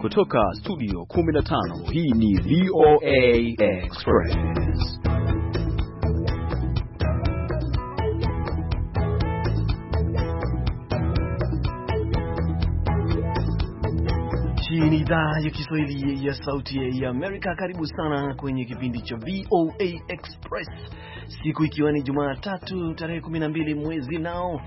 kutoka studio 15, hii ni VOA Express. Hii ni idhaa ya Kiswahili ya Sauti ya Amerika. Karibu sana kwenye kipindi cha VOA Express, siku ikiwa ni Jumatatu tarehe 12 mwezi nao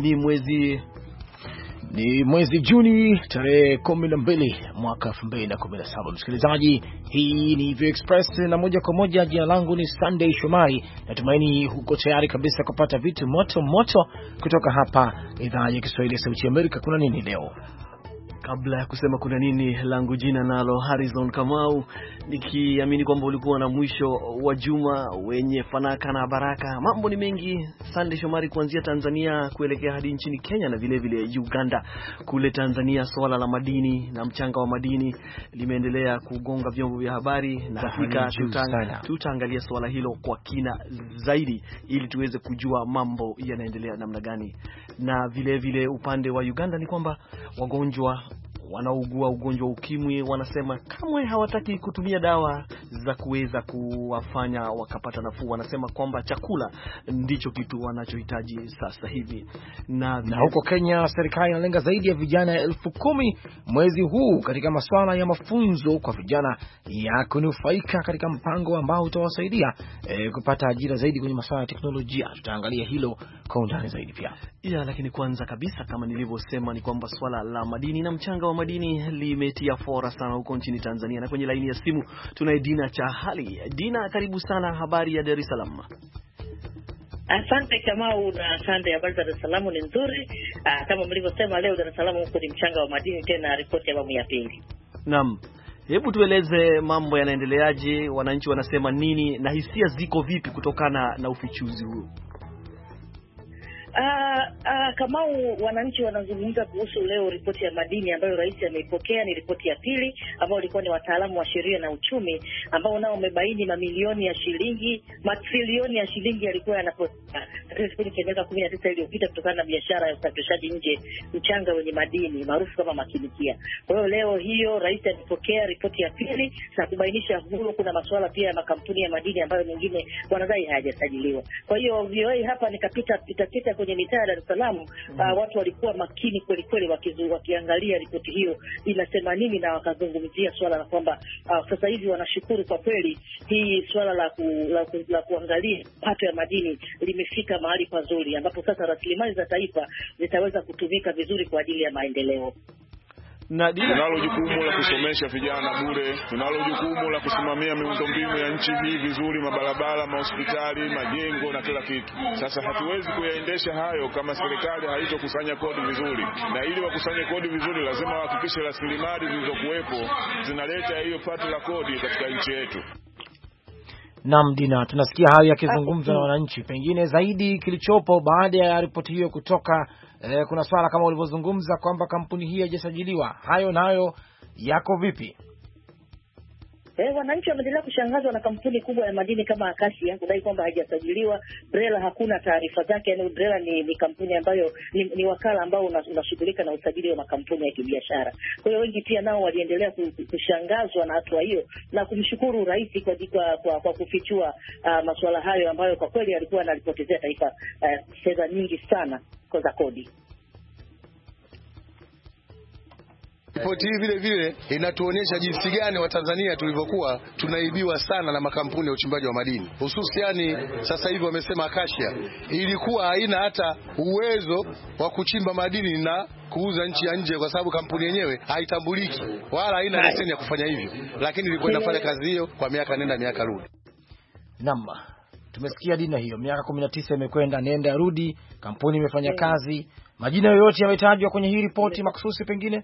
ni mwezi Juni tarehe 12 mwaka 2017. Msikilizaji, hii ni VOA Express na moja kwa moja, jina langu ni Sunday Shomari. Natumaini huko tayari kabisa kupata vitu moto moto kutoka hapa idhaa ya Kiswahili ya Sauti ya Amerika. Kuna nini leo? Kabla ya kusema kuna nini, langu jina nalo Harrison Kamau, nikiamini kwamba ulikuwa na mwisho wa juma wenye fanaka na baraka. Mambo ni mengi, Sunday Shomari, kuanzia Tanzania kuelekea hadi nchini Kenya na vile vile Uganda. Kule Tanzania swala la madini na mchanga wa madini limeendelea kugonga vyombo vya habari, na hakika tutaangalia swala hilo kwa kina zaidi ili tuweze kujua mambo yanaendelea namna gani. Na vile vile upande wa Uganda ni kwamba wagonjwa wanaougua ugonjwa wa ukimwi wanasema kamwe hawataki kutumia dawa za kuweza kuwafanya wakapata nafuu. Wanasema kwamba chakula ndicho kitu wanachohitaji sasa hivi. Na huko Kenya, serikali inalenga zaidi ya vijana 10,000 mwezi huu katika masuala ya mafunzo kwa vijana ya kunufaika katika mpango ambao utawasaidia kupata ajira zaidi kwenye masuala ya teknolojia. Tutaangalia hilo kwa undani zaidi pia. Lakini kwanza kabisa, kama nilivyosema, ni kwamba swala la madini na mchanga wa madini limetia fora sana huko nchini Tanzania, na kwenye laini ya simu tunaye Dina Chahali. Dina, karibu sana, habari ya Dar es Salaam? Asante Kamau, na asante. Habari za Dar es Salaam ni nzuri. Kama mlivyosema, leo Dar es Salaam huko ni mchanga wa madini, tena ripoti ya awamu ya pili. Naam. Hebu tueleze mambo yanaendeleaje, wananchi wanasema nini na hisia ziko vipi kutokana na ufichuzi huu? Kamau, wananchi wanazungumza kuhusu leo ripoti ya madini ambayo rais ameipokea. Ni ripoti ya pili ambao ilikuwa ni wataalamu wa sheria na uchumi ambao nao wamebaini mamilioni ya shilingi, matrilioni ya shilingi yalikuwa yanapotea katika kipindi cha miaka 19 iliyopita kutokana na biashara ya usafirishaji nje mchanga wenye madini maarufu kama makinikia. Kwa hiyo leo hiyo rais amepokea ripoti ya pili na kubainisha huko kuna masuala pia ya makampuni ya madini ambayo mengine wanadai hayajasajiliwa. Kwa hiyo VOA hapa nikapita kwenye mitaa ya Dar es Salaam. Watu walikuwa makini kweli kweli wakiangalia ripoti hiyo inasema nini, na wakazungumzia swala la kwamba sasa hivi wanashukuru kwa kweli hii swala la kuangalia pato ya madini limefika mahali pazuri ambapo sasa rasilimali za taifa zitaweza kutumika vizuri kwa ajili ya maendeleo. Tunalo jukumu la kusomesha vijana bure, tunalo jukumu la kusimamia miundombinu ya nchi hii vizuri, mabarabara, mahospitali, majengo na kila kitu. Sasa hatuwezi kuyaendesha hayo kama serikali haitokusanya kodi vizuri, na ili wakusanye kodi vizuri lazima wahakikishe rasilimali zilizokuwepo zinaleta hiyo pato la kodi katika nchi yetu. Naam Dina, tunasikia hayo yakizungumzwa na wananchi. Pengine zaidi kilichopo baada ya ripoti hiyo kutoka, kuna swala kama ulivyozungumza kwamba kampuni hii haijasajiliwa. Hayo nayo yako vipi? Wananchi wameendelea kushangazwa na kampuni kubwa ya madini kama Acacia kudai kwamba haijasajiliwa. BRELA hakuna taarifa zake. Yani BRELA ni kampuni ambayo ni wakala ambao unashughulika na usajili wa makampuni ya kibiashara. Kwa hiyo wengi pia nao waliendelea kushangazwa na hatua hiyo na kumshukuru rais kwa kufichua masuala hayo ambayo kwa kweli alikuwa analipotezea taifa fedha nyingi sana kwa kodi. Ripoti hii vile vile inatuonyesha jinsi gani Watanzania tulivyokuwa tunaibiwa sana na makampuni ya uchimbaji wa madini. Hususiani sasa hivi wamesema Acacia ilikuwa haina hata uwezo wa kuchimba madini na kuuza nchi ya nje kwa sababu kampuni yenyewe haitambuliki wala haina leseni ya kufanya hivyo, lakini ilikuwa inafanya kazi hiyo kwa miaka nenda miaka rudi. Naam. Tumesikia Dina hiyo, miaka 19 imekwenda nenda rudi, kampuni imefanya kazi. Majina yoyote yametajwa kwenye hii ripoti makhsusi pengine?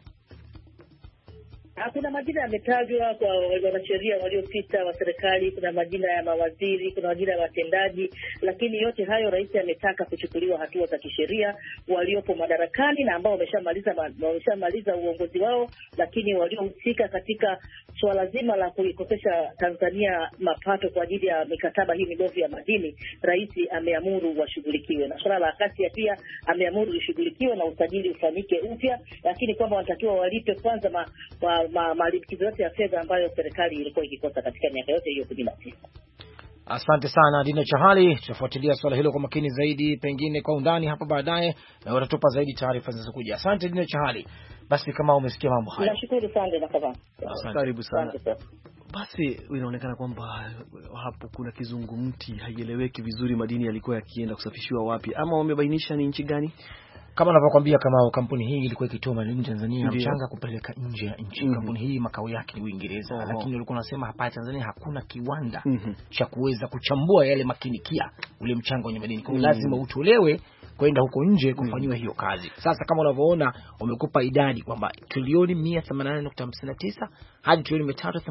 Kuna majina yametajwa kwa wanasheria waliopita wa serikali, kuna majina ya mawaziri, kuna majina ya watendaji, lakini yote hayo rais ametaka kuchukuliwa hatua za kisheria waliopo madarakani na ambao wameshamaliza uongozi wao, lakini waliohusika katika swala zima la kuikosesha Tanzania mapato kwa ajili ya mikataba hii mibovu ya madini, rais ameamuru washughulikiwe. Na swala la Acacia pia ameamuru lishughulikiwe na usajili ufanyike upya, lakini kwamba wanatakiwa walipe kwanza malimbikizo yote ya fedha ambayo serikali ilikuwa ikikosa katika miaka yote hiyo 19. Asante sana Dina Chahali, tutafuatilia swala hilo kwa makini zaidi, pengine kwa undani hapo baadaye, na utatupa zaidi taarifa zinazokuja. Asante Dina Chahali. Basi kama umesikia mambo haya, nashukuru sana na kama karibu sana. Basi inaonekana kwamba hapo kuna kizungumti, haieleweki vizuri madini yalikuwa yakienda kusafishiwa wapi, ama wamebainisha ni nchi gani? Kama ninavyokuambia, kama kampuni hii ilikuwa ikitoa madini Tanzania mchanga kupeleka nje ya nchi. Kampuni hii makao yake ni Uingereza, lakini walikuwa wanasema hapa Tanzania hakuna kiwanda cha kuweza kuchambua yale makinikia, ule mchanga wenye madini. Kwa lazima utolewe kwenda huko nje kufanywa hiyo kazi. Sasa kama unavyoona wamekupa idadi kwamba trilioni 188.59 hadi trilioni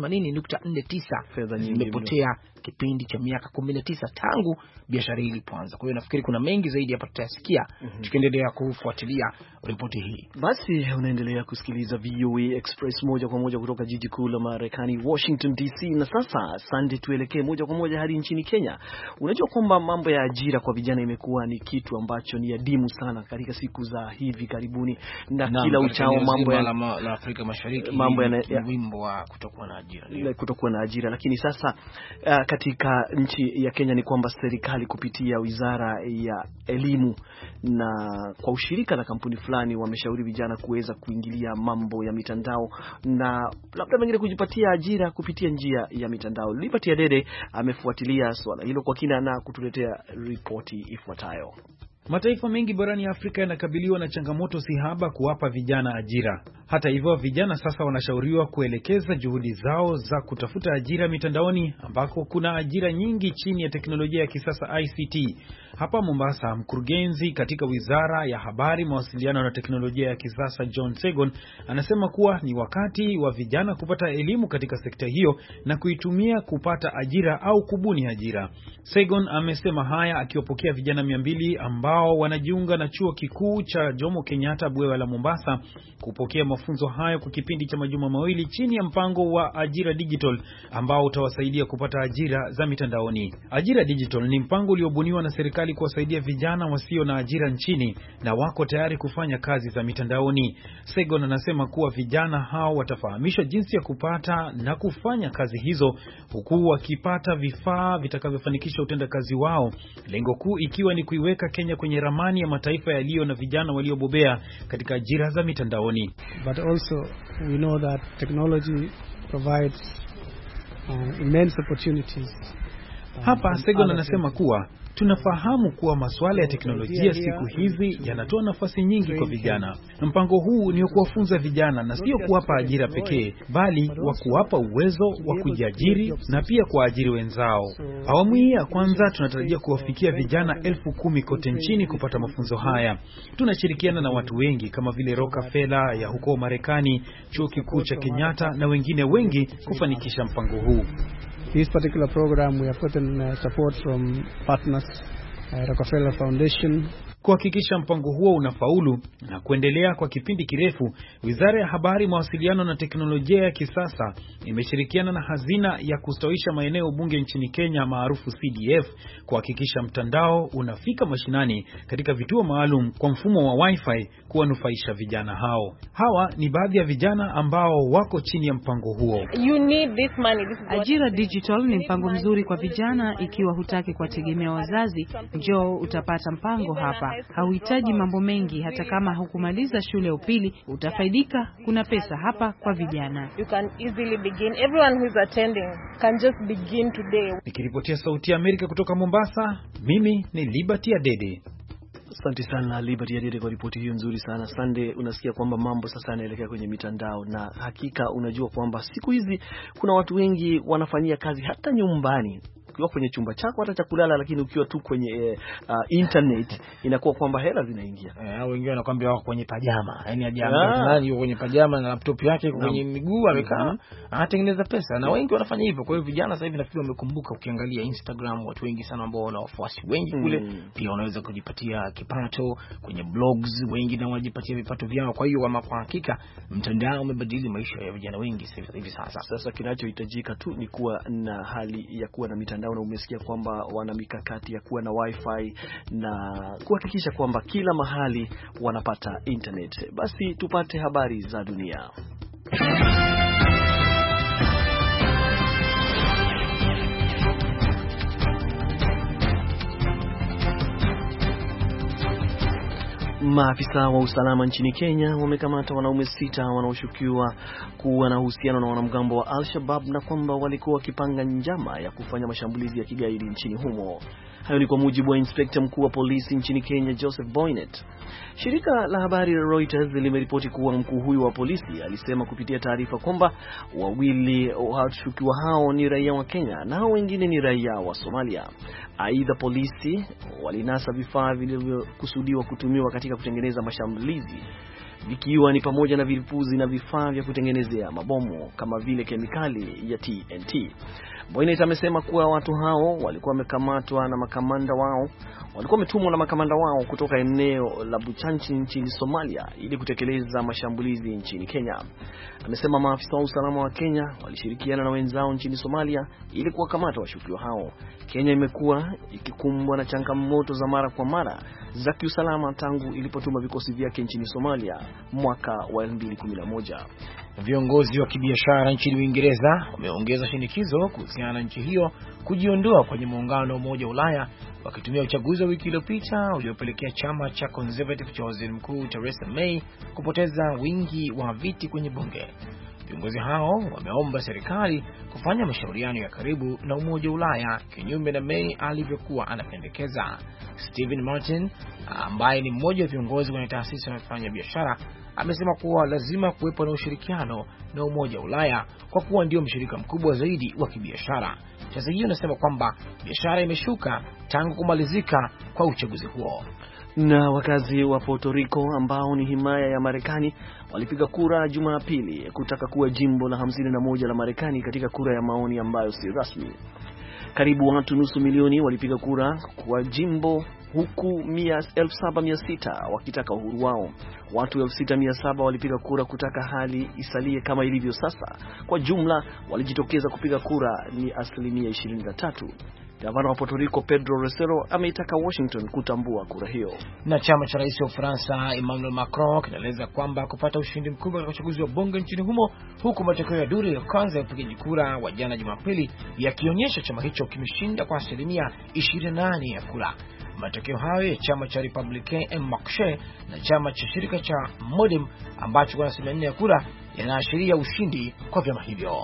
380.49 fedha zimepotea kipindi cha miaka 19 tangu biashara hii ilipoanza. Kwa hiyo nafikiri kuna mengi zaidi hapa tutasikia tukiendelea kufuatilia ripoti hii. Basi unaendelea kusikiliza VOA Express moja kwa moja kutoka jiji kuu la Marekani, Washington DC. Na sasa Sunday, tuelekee moja kwa moja hadi nchini Kenya. Unajua kwamba mambo ya ajira kwa vijana imekuwa ni kitu ambacho ni adimu sana katika siku za hivi karibuni, na kila uchao mambo ya Afrika Mashariki, mambo ya wimbo wa kutokuwa na ajira. Lakini sasa katika nchi ya Kenya ni kwamba serikali kupitia Wizara ya Elimu na kwa ushirika na kampuni fulani wameshauri vijana kuweza kuingilia mambo ya mitandao na labda wengine kujipatia ajira kupitia njia ya mitandao. Liberty Adede amefuatilia swala hilo kwa kina na kutuletea ripoti ifuatayo. Mataifa mengi barani Afrika yanakabiliwa na changamoto si haba kuwapa vijana ajira. Hata hivyo, vijana sasa wanashauriwa kuelekeza juhudi zao za kutafuta ajira mitandaoni ambako kuna ajira nyingi chini ya teknolojia ya kisasa ICT. Hapa Mombasa, mkurugenzi katika Wizara ya Habari, Mawasiliano na Teknolojia ya Kisasa John Segon anasema kuwa ni wakati wa vijana kupata elimu katika sekta hiyo na kuitumia kupata ajira au kubuni ajira. Segon amesema haya akiwapokea vijana 200 ambao wanajiunga na chuo kikuu cha Jomo Kenyatta Bwewa la Mombasa kupokea mafunzo hayo kwa kipindi cha majuma mawili chini ya mpango wa Ajira Digital ambao utawasaidia kupata ajira za mitandaoni. Ajira Digital ni mpango uliobuniwa na serikali kuwasaidia vijana wasio na ajira nchini na wako tayari kufanya kazi za mitandaoni. Segon anasema kuwa vijana hao watafahamishwa jinsi ya kupata na kufanya kazi hizo huku wakipata vifaa vitakavyofanikisha utendakazi wao. Lengo kuu ikiwa ni kuiweka Kenya kwenye ramani ya mataifa yaliyo na vijana waliobobea katika ajira za mitandaoni. But also we know that technology provides immense opportunities. Hapa Segon anasema kuwa tunafahamu kuwa masuala ya teknolojia siku hizi yanatoa nafasi nyingi kwa vijana. Mpango huu ni kuwafunza vijana na sio kuwapa ajira pekee, bali wa kuwapa uwezo wa kujiajiri na pia kuajiri wenzao. Awamu hii ya kwanza tunatarajia kuwafikia vijana 10,000 kote nchini kupata mafunzo haya. Tunashirikiana na watu wengi kama vile Rockefeller ya huko Marekani, Chuo Kikuu cha Kenyatta na wengine wengi kufanikisha mpango huu. This particular program we have gotten support from partners, Rockefeller Foundation. Kuhakikisha mpango huo unafaulu na kuendelea kwa kipindi kirefu, Wizara ya Habari, Mawasiliano na Teknolojia ya Kisasa imeshirikiana na Hazina ya Kustawisha Maeneo Bunge nchini Kenya maarufu CDF kuhakikisha mtandao unafika mashinani katika vituo maalum kwa mfumo wa Wi-Fi kuwanufaisha vijana hao. Hawa ni baadhi ya vijana ambao wako chini ya mpango huo. Ajira Digital ni mpango mzuri kwa vijana. Ikiwa hutaki kuwategemea wazazi, njoo utapata mpango hapa. Hauhitaji mambo mengi, hata kama hukumaliza shule ya upili utafaidika. Kuna pesa hapa kwa vijana. You can easily begin. Everyone who is attending can just begin today. Nikiripotia Sauti ya Amerika kutoka Mombasa, mimi ni Liberty Adede. Asante sana Liberty Adede kwa ripoti hiyo nzuri sana. Sunday, unasikia kwamba mambo sasa yanaelekea kwenye mitandao, na hakika unajua kwamba siku hizi kuna watu wengi wanafanyia kazi hata nyumbani. Ukiwa kwenye chumba chako hata cha kulala, lakini ukiwa tu kwenye internet inakuwa kwamba hela zinaingia. Wengine wanakuambia wako kwenye pajama. Yaani nani yuko kwenye pajama na laptop yake kwenye miguu amekaa anatengeneza pesa, na wengi wanafanya hivyo. Kwa hiyo vijana sasa hivi nafikiri wamekumbuka. Ukiangalia Instagram, watu wengi sana ambao wana wafuasi wengi kule pia wanaweza kujipatia kipato kwenye blogs, wengi na wanajipatia vipato vyao. Kwa hiyo kwa hakika mtandao umebadili maisha ya vijana wengi hivi sasa. Sasa kinachohitajika tu ni kuwa na hali ya kuwa na mitandao, na umesikia kwamba wana mikakati ya kuwa na Wi-Fi na kuhakikisha kwamba kila mahali wanapata internet. Basi tupate habari za dunia. Maafisa wa usalama nchini Kenya wamekamata wanaume 6 wanaoshukiwa kuwa na uhusiano na wanamgambo wa Al-Shabaab na kwamba walikuwa wakipanga njama ya kufanya mashambulizi ya kigaidi nchini humo. Hayo ni kwa mujibu wa Inspector mkuu wa polisi nchini Kenya, Joseph Boynet. Shirika la habari la Reuters limeripoti kuwa mkuu huyu wa polisi alisema kupitia taarifa kwamba wawili washukiwa hao ni raia wa Kenya na hao wengine ni raia wa Somalia. Aidha, polisi walinasa vifaa vilivyokusudiwa kutumiwa katika kutengeneza mashambulizi, vikiwa ni pamoja na vilipuzi na vifaa vya kutengenezea mabomu kama vile kemikali ya TNT. Boynet amesema kuwa watu hao walikuwa wametumwa na makamanda wao kutoka eneo la Buchanchi nchini Somalia ili kutekeleza mashambulizi nchini Kenya. Amesema maafisa wa usalama wa Kenya walishirikiana na wenzao nchini Somalia ili kuwakamata washukiwa hao. Kenya imekuwa ikikumbwa na changamoto za mara kwa mara za kiusalama tangu ilipotuma vikosi vyake nchini Somalia mwaka wa 2011. Viongozi wa kibiashara nchini Uingereza wameongeza shinikizo kuhusiana na nchi hiyo kujiondoa kwenye muungano wa Umoja wa Ulaya, wakitumia uchaguzi wa wiki iliyopita uliopelekea chama cha Conservative cha Waziri Mkuu Theresa May kupoteza wingi wa viti kwenye bunge. Viongozi hao wameomba serikali kufanya mashauriano ya karibu na Umoja wa Ulaya kinyume na May alivyokuwa anapendekeza. Stephen Martin, ambaye ni mmoja wa viongozi kwenye taasisi ya kufanya biashara, amesema kuwa lazima kuwepo na ushirikiano na Umoja wa Ulaya kwa kuwa ndio mshirika mkubwa zaidi wa kibiashara. Sasa hiyo inasema kwamba biashara imeshuka tangu kumalizika kwa uchaguzi huo. Na wakazi wa Puerto Rico ambao ni himaya ya Marekani walipiga kura Jumapili kutaka kuwa jimbo la 51 la Marekani katika kura ya maoni ambayo si rasmi. Karibu watu nusu milioni walipiga kura kwa jimbo, huku 7,600 wakitaka uhuru wao. Watu 6,700 walipiga kura kutaka hali isalie kama ilivyo sasa. Kwa jumla walijitokeza kupiga kura ni 23%. Gavana wa Puerto Rico Pedro Rosero ameitaka Washington kutambua kura hiyo. Na chama cha rais wa Ufaransa Emmanuel Macron kinaeleza kwamba kupata ushindi mkubwa katika uchaguzi wa bunge nchini humo, huku matokeo ya duru ya kwanza ya upigaji kura wa jana Jumapili yakionyesha chama hicho kimeshinda kwa 28% ya kura. Matokeo hayo ya chama cha Republicain en Marche na chama cha shirika cha Modem ambacho kwa 4% ya kura yanaashiria ushindi kwa vyama hivyo.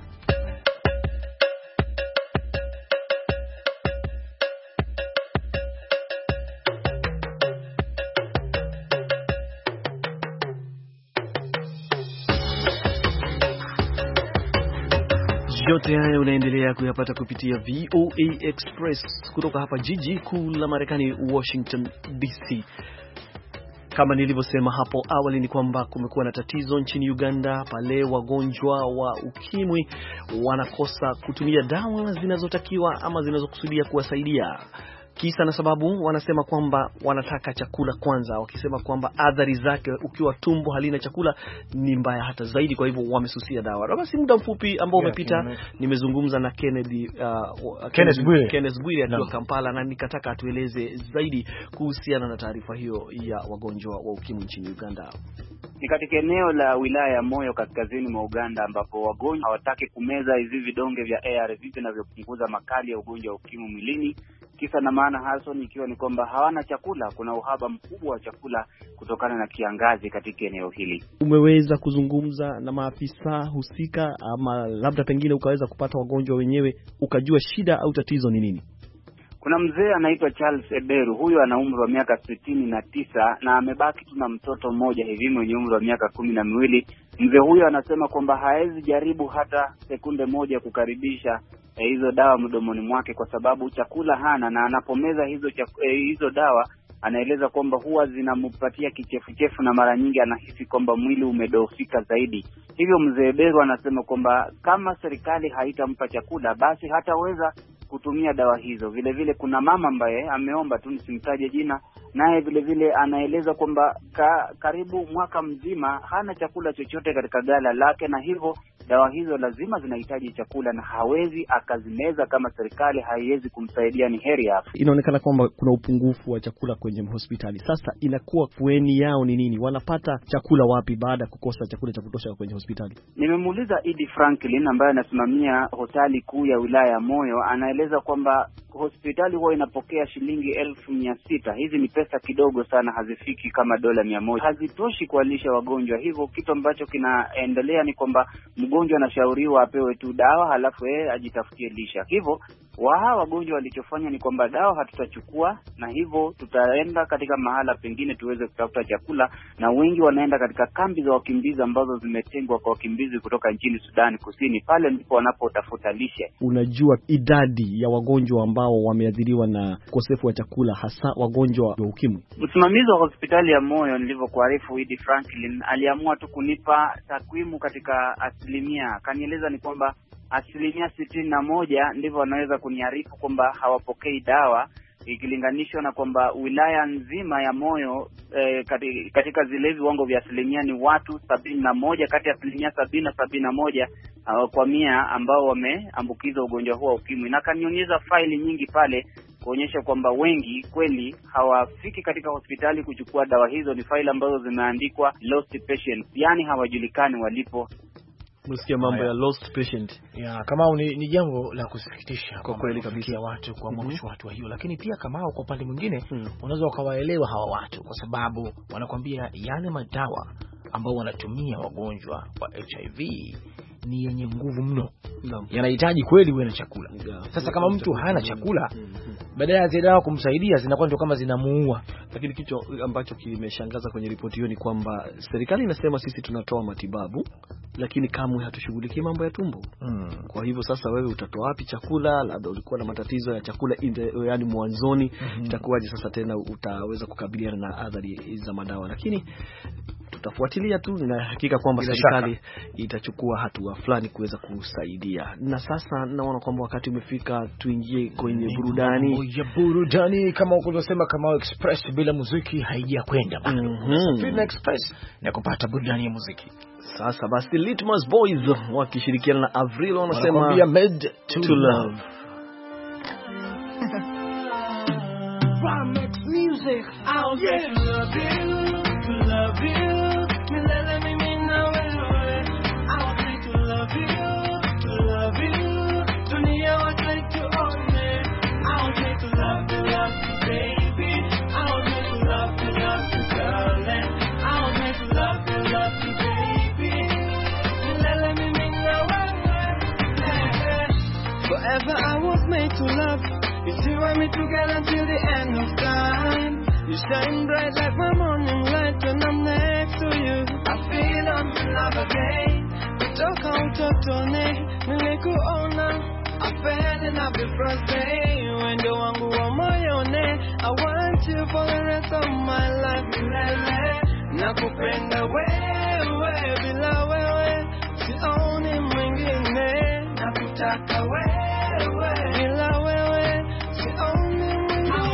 Yote haya unaendelea kuyapata kupitia VOA Express kutoka hapa jiji kuu la Marekani, Washington DC. Kama nilivyosema hapo awali ni kwamba kumekuwa na tatizo nchini Uganda pale wagonjwa wa ukimwi wanakosa kutumia dawa zinazotakiwa ama zinazokusudia kuwasaidia. Kisa na sababu wanasema kwamba wanataka chakula kwanza, wakisema kwamba athari zake ukiwa tumbo halina chakula ni mbaya hata zaidi, kwa hivyo wamesusia dawa. Basi muda mfupi ambao umepita nimezungumza na Kenneth Bwire akiwa Kampala, na nikataka atueleze zaidi kuhusiana na taarifa hiyo ya wagonjwa wa ukimwi nchini Uganda. Ni katika eneo la wilaya ya Moyo kaskazini mwa Uganda ambapo wagonjwa hawataki kumeza hivi vidonge vya ARV vinavyopunguza makali ya ugonjwa wa ukimwi mwilini. Kisa na maana hasa ikiwa ni kwamba hawana chakula. Kuna uhaba mkubwa wa chakula kutokana na kiangazi katika eneo hili. Umeweza kuzungumza na maafisa husika ama labda pengine ukaweza kupata wagonjwa wenyewe ukajua shida au tatizo ni nini? Kuna mzee anaitwa Charles Eberu. Huyu ana umri wa miaka 69 na amebaki tu na mtoto mmoja hivi mwenye umri wa miaka 12. Mzee huyu anasema kwamba haezi jaribu hata sekunde moja kukaribisha hizo dawa mdomoni mwake kwa sababu chakula hana, na anapomeza hizo dawa anaeleza kwamba huwa zinampatia kichefuchefu na mara nyingi anahisi kwamba mwili umedhoofika zaidi. Hivyo mzee Eberu anasema kwamba kama serikali haitampa chakula basi hataweza kutumia dawa hizo. Vile vile kuna mama ambaye ameomba tu nisimtaje jina, naye vile vile anaeleza kwamba karibu mwaka mzima hana chakula chochote katika gala lake, na hivyo dawa hizo lazima zinahitaji chakula na hawezi akazimeza kama serikali haiwezi kumsaidia. Ni heri hapo. Inaonekana kwamba kuna upungufu wa chakula kwenye hospitali. Sasa inakuwa fueni yao ni nini? Wanapata chakula wapi baada ya kukosa chakula cha kutosha kwenye hospitali? Nimemuuliza Edie Franklin ambaye anasimamia hospitali kuu ya wilaya ya Moyo. Anaeleza kwamba hospitali huwa inapokea shilingi 1,600. Hizi ni pesa kidogo sana, hazifiki kama dola 100. Hazitoshi kuwalisha wagonjwa. Hivyo kitu ambacho kinaendelea ni kwamba mgonjwa anashauriwa apewe tu dawa halafu yeye ajitafutie lisha. Hivyo wagonjwa walichofanya ni kwamba dawa hatutachukua, na hivyo tutaenda katika mahala pengine tuweze kutafuta chakula, na wengi wanaenda katika kambi za wakimbizi ambazo zimetengwa kwa wakimbizi kutoka nchini Sudan Kusini. Pale ndipo wanapotafuta lishe. Unajua idadi ya wagonjwa ambao wameathiriwa na ukosefu wa chakula, hasa wagonjwa wa ukimwi? Msimamizi wa hospitali ya moyo nilivyokuarifu, Widi Franklin, aliamua tu kunipa takwimu katika asilimia. Kanieleza ni kwamba 61% ndivyo wanaweza kuniarifu kwamba hawapokei dawa, ikilinganishwa na kwamba wilaya nzima ya Moyo katika zile viwango vya asilimia ni watu 71 kati ya asilimia 70 na 71 kwa 100 ambao wameambukizwa ugonjwa huo wa ukimwi. Na kanionyesha faili nyingi pale kuonyesha kwamba wengi kweli hawafiki katika hospitali kuchukua dawa hizo. Ni faili ambazo zimeandikwa lost patients, yani hawajulikani walipo. Msikia mambo ya lost patient. Ya kama ni jambo la kusikitisha kwa kweli kabisa watu kwa kuchukua hatua hiyo, lakini pia kama kwa upande mwingine unaweza ukawaelewa hawa watu, kwa sababu wanakuambia yale madawa ambao wanatumia wagonjwa wa HIV ni yenye nguvu mno. Yanahitaji kweli uwe na chakula. Sasa kama mtu hana chakula, badala ya dawa kumsaidia zinakuwa ndio kama zinamuua. Lakini kitu ambacho kimeshangaza kwenye ripoti hiyo ni kwamba serikali inasema sisi tunatoa matibabu, lakini kamwe hatushughulikii mambo ya tumbo. Kwa hivyo sasa wewe utatoa wapi chakula? Labda ulikuwa na matatizo ya chakula yani mwanzoni, itakuwaje sasa tena utaweza kukabiliana na athari za madawa? Lakini tutafuatilia tu, na hakika kwamba serikali itachukua hatua fulani kuweza kusaidia. Na sasa naona kwamba wakati umefika tuingie kwenye burudani. Kama ulivyosema, kama Express bila muziki haijakwenda bado. Sasa Express na kupata burudani ya muziki. Sasa basi Litmus Boys wakishirikiana na Avril wanasema Made to Love. Ramex music, I'll get love you. Let me know it. I'll take to love you. Dunia wa take to own it. I'll take to love you, baby. I'll take to love you, darling. I'll take to love you, baby. Let me know it. Forever I was made to love. You two and me together till the end of time. You shine bright like my morning light when I'm next to you. I feel I'm in love again. Kutoka utotoni nilikuona, I fell in love the first day. Wendo wangu wa moyoni, I want you for the rest of my life. Milele nakupenda wewe, bila wewe sioni mwingine. Nakutaka wewe, bila wewe sioni mwingine.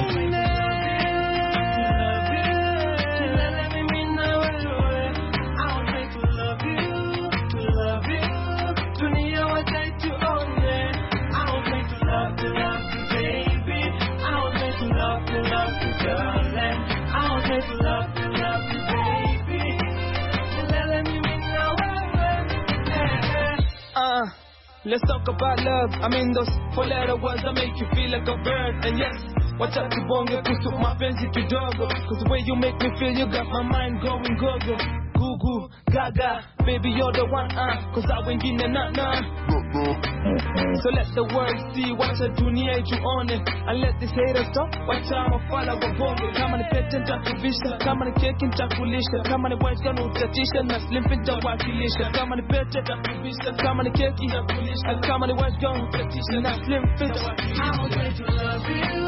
Let's talk about love. I mean those four-letter words that make you feel like a bird. And yes, watch out tubonge kuhusu mapenzi kidogo. Cause the way you make me feel, you got my mind going go-go. Goo-goo, gaga, baby you're the one, cause I wengine nah. So let the world see, wacha dunia ijuone. And let this haters talk, wacha mafala wabonge. Kama ni pete nitakuvisha, kama ni keki nitakulisha, kama ni white gun utatisha, na slim fit nitawakilisha. Kama ni pete nitakuvisha, kama ni keki nitakulisha, kama ni white gun utatisha, na slim fit nitawakilisha. I want to love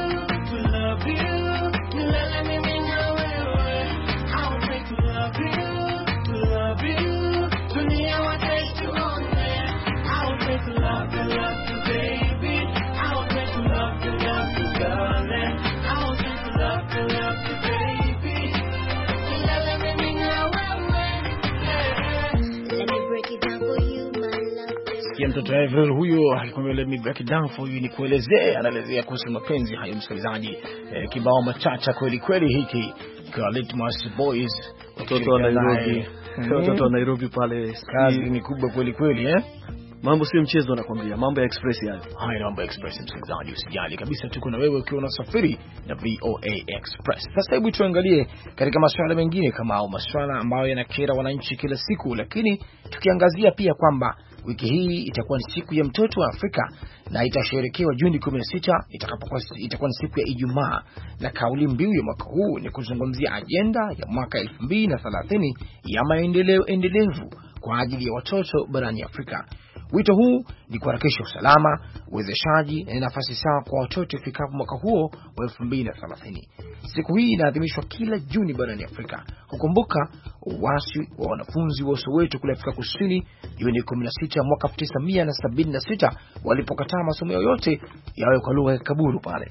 you, let me know it. I want to love you, dunia wa take to own it. I want to love you, baby. I want to love you, darling. I want to love you, baby. Let me know it. Let me break it down for you, my love. Ya mtoto Avril huyo akikwambia let me break it down for you, ni kuelezea, anaelezea kuhusu mapenzi hayo msikilizaji. Kibao machacha kweli kweli hiki kwa Litmus Boys, watoto wa Nairobi. Watoto wa Nairobi pale, kazi ni kubwa kweli kweli Mambo sio mchezo nakwambia, mambo ya Express yale. Haya, mambo ya Express msikilizaji, usijali kabisa, tuko na wewe ukiwa unasafiri na VOA Express. Sasa hebu tuangalie katika masuala mengine kama masuala ambayo yanakera wananchi kila siku, lakini tukiangazia pia kwamba wiki hii itakuwa ni siku ya mtoto wa Afrika na itasherekewa Juni 16 itakuwa ni siku ya Ijumaa, na kauli mbiu ya mwaka huu ni kuzungumzia ajenda ya mwaka 2030 ya maendeleo endelevu kwa ajili ya watoto barani Afrika. Wito huu ni kuharakisha usalama, uwezeshaji na nafasi sawa kwa watoto ifikapo mwaka huo wa 2030. Siku hii inaadhimishwa kila Juni barani Afrika. Kukumbuka uasi wa wanafunzi wa Soweto kule Afrika Kusini Juni 16 mwaka 1976 walipokataa masomo yote yawe kwa lugha ya Kaburu pale.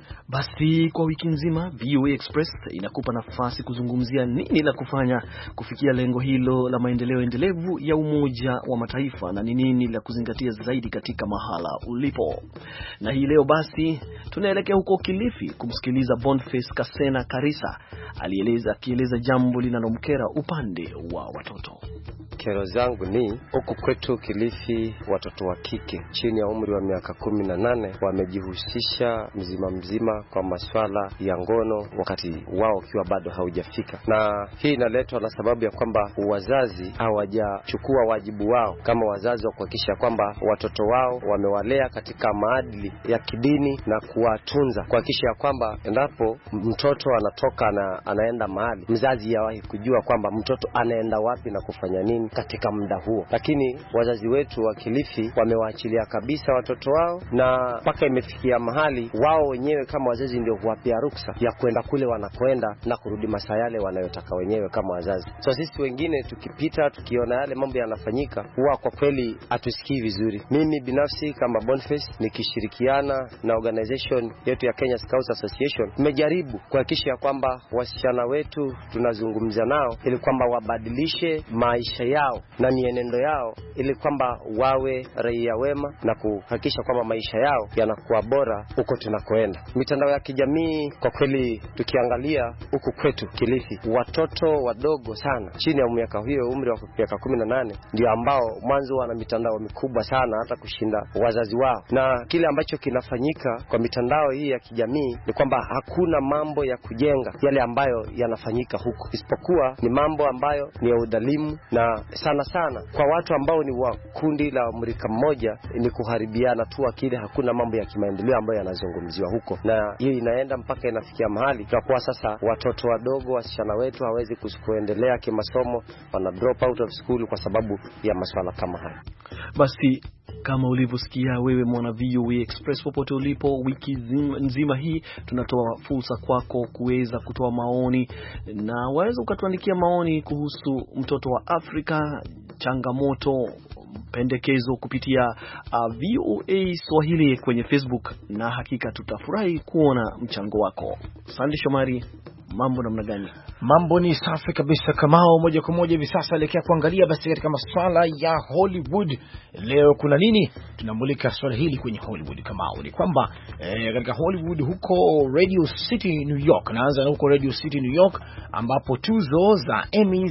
Basi kwa wiki nzima VOA Express inakupa nafasi kuzungumzia nini la kufanya kufikia lengo hilo la maendeleo endelevu ya Umoja wa Mataifa na nini la kuzingatia zaidi katika mahala ulipo. Na hii leo basi tunaelekea huko Kilifi kumsikiliza Boniface Kasena Karisa akieleza jambo linalomkera upande wa watoto. Kero zangu ni huku kwetu Kilifi, watoto wa kike chini ya umri wa miaka 18 wamejihusisha mzima kwa masuala ya ngono wakati wao ukiwa bado haujafika, na hii inaletwa na sababu ya kwamba wazazi hawajachukua wajibu wao kama wazazi wa kuhakikisha kwamba watoto wao wamewalea katika maadili ya kidini na kuwatunza, kuhakikisha kwamba endapo mtoto anatoka na anaenda mahali, mzazi yawahi kujua kwamba mtoto anaenda wapi na kufanya nini katika muda huo. Lakini wazazi wetu wa Kilifi wamewaachilia kabisa watoto wao, na mpaka imefikia mahali wao wenyewe kama wazazi ndio huwapia ruksa ya kwenda kule wanakoenda na kurudi masaa yale wanayotaka wenyewe kama wazazi. So sisi wengine tukipita tukiona yale mambo yanafanyika, huwa kwa kweli hatusikii vizuri. Mimi binafsi kama Boniface nikishirikiana na organization yetu ya Kenya Scouts Association nimejaribu kuhakikisha kwamba wasichana wetu tunazungumza nao ili kwamba wabadilishe maisha yao na mienendo yao ili kwamba wawe raia wema na kuhakikisha kwamba maisha yao yanakuwa bora huko tunakoenda. Mitandao ya kijamii kwa kweli tukiangalia huku kwetu Kilifi, watoto wadogo sana chini ya miaka hiyo umri wa miaka 18 ndio ambao mwanzo wana mitandao mikubwa sana hata kushinda wazazi wao. Na kile ambacho kinafanyika kwa mitandao hii ya kijamii ni kwamba hakuna mambo ya kujenga yale ambayo yanafanyika huko, isipokuwa ni mambo ambayo ni ya udhalimu, na sana kwa watu ambao ni wa kundi la umrika mmoja ni kuharibiana tu akili. Hakuna mambo ya kimaendeleo ambayo yanazungumziwa huko, na hiyo inaenda mpaka inafikia mahali kwa sasa watoto wadogo wasichana wetu hawezi kuendelea kimasomo, wana drop out of school kwa sababu ya masuala kama haya. Basi kama ulivyosikia wewe mwana VOA Express popote ulipo, wiki nzima hii tunatoa fursa kwako kuweza kutoa maoni, na waweza ukatuandikia maoni kuhusu mtoto wa Afrika, changamoto, pendekezo kupitia VOA Swahili kwenye Facebook, na hakika tutafurahi kuona mchango wako. Sandi Shomari, mambo namna gani? Mambo ni safi kabisa. Kamao moja kwa moja hivi sasa elekea kuangalia basi katika masuala ya Hollywood. Leo kuna nini? Tunamulika swala hili kwenye Hollywood. Kamao ni kwamba katika Hollywood huko Radio City New York, naanza huko Radio City New York ambapo tuzo za Emmy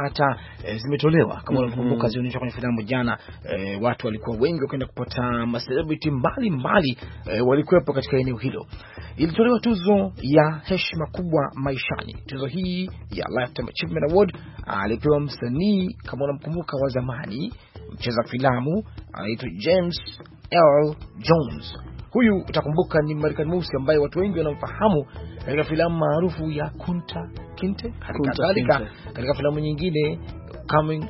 zimetolewa. Kama unakumbuka zionyeshwa kwenye filamu jana, watu walikuwa wengi wakaenda kupata celebrity mbali walikuwepo katika eneo hilo. Ilitolewa tuzo ya heshima kubwa maishani. Tuzo hii ya Lifetime Achievement Award alipewa msanii kama unamkumbuka wa zamani, mcheza filamu anaitwa James Earl Jones. Huyu utakumbuka ni Marekani mweusi ambaye watu wengi wanamfahamu katika filamu maarufu ya Kunta Kinte, katika filamu nyingine Coming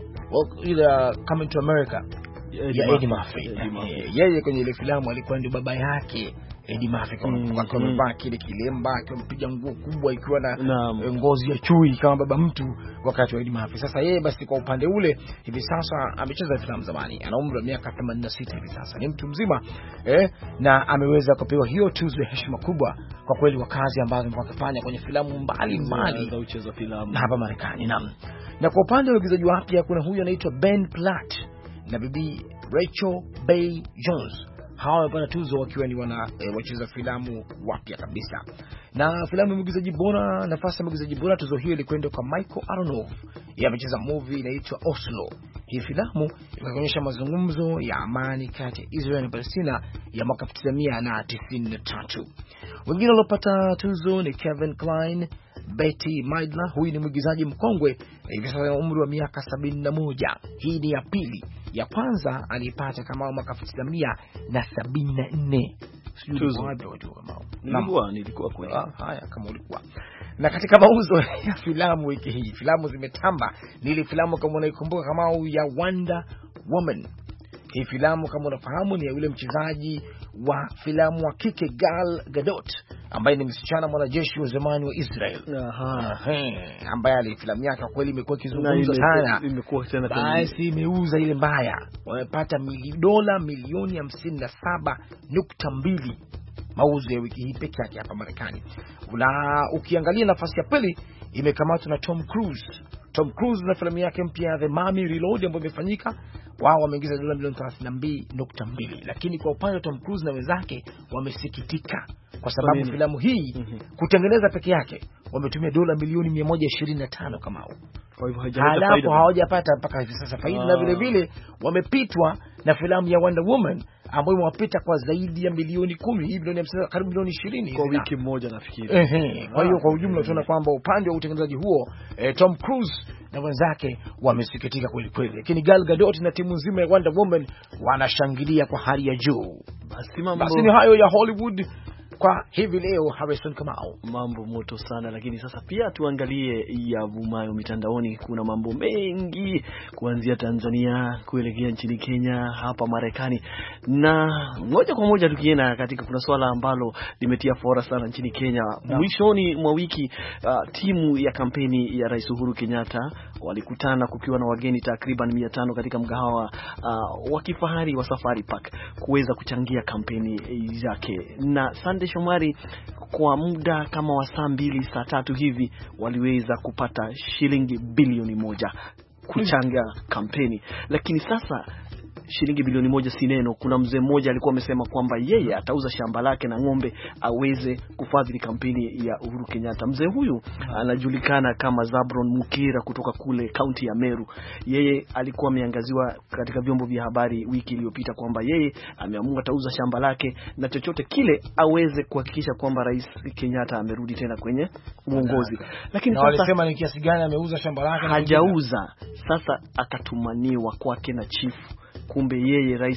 to America ya Eddie Murphy. Yeye kwenye ile filamu alikuwa ndio baba yake Eddie Murphy, kwa amevaa kile kilemba, akimpiga nguo kubwa ikiwa na ngozi ya chui kama baba mtu wakati wa Eddie Murphy. Sasa yeye basi kwa upande ule hivi sasa amecheza filamu zamani, ana umri wa miaka 86 hivi sasa, ni mtu mzima na ameweza kupewa hiyo tuzo ya heshima kubwa kwa kweli wa kazi ambazo amefanya kwenye filamu mbalimbali za ucheza filamu hapa Marekani. Na kwa upande wa waigizaji wapya kuna huyu anaitwa Ben Platt na bibi Rachel Bay Jones. Hawa wamepata tuzo wakiwa ni wacheza filamu wapya kabisa. Na filamu mwigizaji bora, nafasi ya mwigizaji bora, tuzo hiyo ilikwenda kwa Michael Aronoff. Yeye amecheza movie inaitwa Oslo. Hii filamu imeonyesha mazungumzo ya amani kati ya Israel na Palestina ya mwaka 1993. Wengine waliopata tuzo ni Kevin Kline, Betty Midler, huyu ni mwigizaji mkongwe hivi sasa na umri wa miaka 71. Hii ni ya pili. Ya kwanza alipata kama mwaka 1974. Nilikuwa kweli. Haya, kama ulikuwa. Na katika mauzo ya filamu wiki hii, filamu zimetamba. Ni ile filamu kama unaikumbuka kama ya Wonder Woman. Hii filamu kama unafahamu ni ya yule mchezaji wa filamu wa kike Gal Gadot, ambaye ni msichana mwanajeshi wa zamani wa Israel. Ambaye filamu yake kweli imekuwa kizungumzo sana. Basi imeuza ile mbaya. Wamepata dola milioni 57.2 mauzo ya wiki hii pekee yake hapa Marekani. Na ukiangalia nafasi ya pili imekamatwa na Tom Cruise. Tom Cruise na filamu yake mpya The Mummy Reloaded ambayo imefanyika, wao wameingiza dola milioni 32.2. Lakini kwa upande wa Tom Cruise na wenzake wamesikitika kwa sababu filamu hii kutengeneza peke yake wametumia dola milioni 125 kama hao. Kwa hivyo hawajapata mpaka hivi sasa faida, na vile vile wamepitwa na filamu ya Wonder Woman ambayo imewapita kwa zaidi ya milioni 10, hivi milioni 50, karibu milioni 20 kwa wiki moja nafikiri. Kwa hiyo kwa ujumla tunaona kwamba upande wa utengenezaji huo Tom Cruise na wenzake wamesikitika kweli kweli, lakini Gal Gadot na timu nzima ya Wonder Woman wanashangilia kwa hali ya juu. Basi ni hayo ya Hollywood kwa hivi leo. Harrison Kamau, mambo moto sana. Lakini sasa pia tuangalie yavumayo mitandaoni. Kuna mambo mengi kuanzia Tanzania kuelekea nchini Kenya, hapa Marekani, na moja kwa moja tukienda katika, kuna swala ambalo limetia fora sana nchini Kenya. Mwishoni mwa wiki timu ya kampeni ya Rais Uhuru Kenyatta walikutana kukiwa na wageni takriban 500 katika mgahawa wa kifahari wa Safari Park kuweza kuchangia kampeni yake. Na Sunday Shomari, kwa muda kama wa saa 2 saa 3 hivi waliweza kupata shilingi bilioni 1 kuchanga kampeni. Lakini sasa shilingi bilioni 1 si neno. Kuna mzee mmoja alikuwa amesema kwamba yeye atauza shamba lake na ng'ombe aweze kufadhili kampeni ya Uhuru Kenyatta. Mzee huyu anajulikana kama Zabron Mukira kutoka kule kaunti ya Meru. Yeye alikuwa ameangaziwa katika vyombo vya habari wiki iliyopita kwamba yeye ameamua atauza shamba lake na chochote kile aweze kuhakikisha kwamba Rais Kenyatta amerudi tena kwenye uongozi. Lakini sasa walisema ni kiasi gani ameuza shamba lake? Hajauza. Sasa akatumaniwa kwake na chifu. Kumbe yeye rais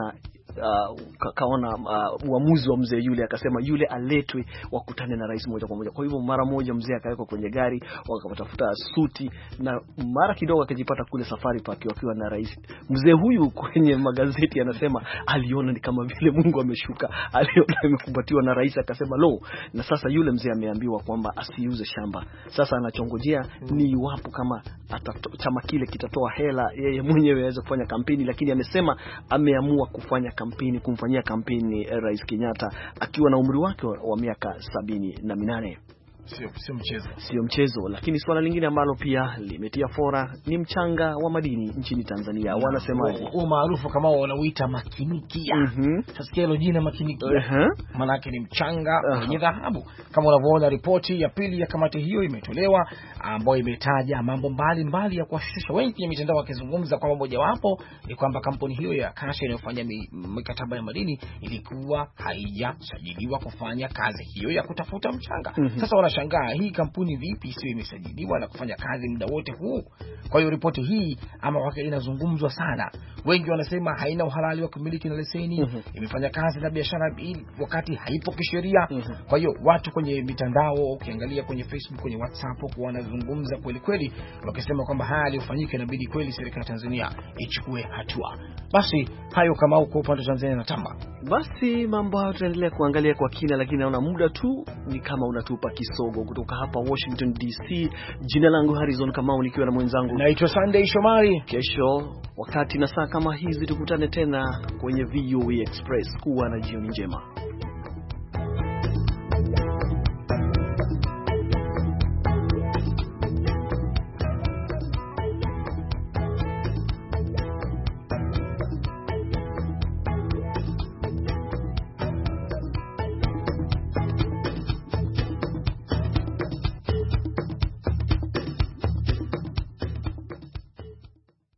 kaona uamuzi wa mzee yule, akasema yule aletwe wakutane na rais moja kwa moja. Kwa hivyo mara moja mzee akawekwa kwenye gari, wakatafuta suti, na mara kidogo akajipata kule Safari Park wakiwa na rais. Mzee huyu kwenye magazeti anasema aliona ni kama vile Mungu ameshuka, aliona amekumbatiwa na rais, akasema lo. Na sasa yule mzee ameambiwa kwamba asiuze shamba. Sasa anachongojea ni iwapo kama chama kile kitatoa hela yeye mwenyewe aweze kufanya kampeni. Lakini amesema ameamua kufanya kampeni, kumfanyia kampeni Rais Kenyatta akiwa na umri wake wa miaka 78. Sio mchezo. Lakini swala lingine ambalo pia limetia fora ni mchanga wa madini nchini Tanzania. Wanasemaje? Maarufu kama wanaoita makinikia. Sasa hilo jina makinikia maana yake ni mchanga wenye dhahabu. Kama unavyoona ripoti ya pili ya kamati hiyo imetolewa, ambayo imetaja mambo mbalimbali ya kuwashusha wengi kwenye mitandao, wakizungumza kwamba mojawapo ni kwamba kampuni hiyo ya Acacia inayofanya mikataba ya madini ilikuwa haijasajiliwa kufanya kazi hiyo ya kutafuta mchanga. Sasa wanashangaa hii kampuni vipi sio imesajiliwa na kufanya kazi muda wote huu? Kwa hiyo ripoti hii ama wake inazungumzwa sana. Wengi wanasema haina uhalali wa kumiliki na leseni, imefanya kazi na biashara wakati haipo kisheria. Kwa hiyo watu kwenye mitandao, ukiangalia kwenye Facebook, kwenye WhatsApp, wanazungumza kweli kweli, wakisema kwamba haya yaliyofanyika inabidi kweli serikali ya Tanzania ichukue hatua. Basi hayo kama huko upande wa Tanzania na tamba. Basi mambo hayo tutaendelea kuangalia kwa kina, lakini naona muda tu ni kama unatupa kisogo. Kutoka hapa Washington DC, jina langu Harrison Kamau, nikiwa na mwenzangu naitwa Sunday Shomari. Kesho wakati na saa kama hizi tukutane tena kwenye VOA Express. Kuwa na jioni njema.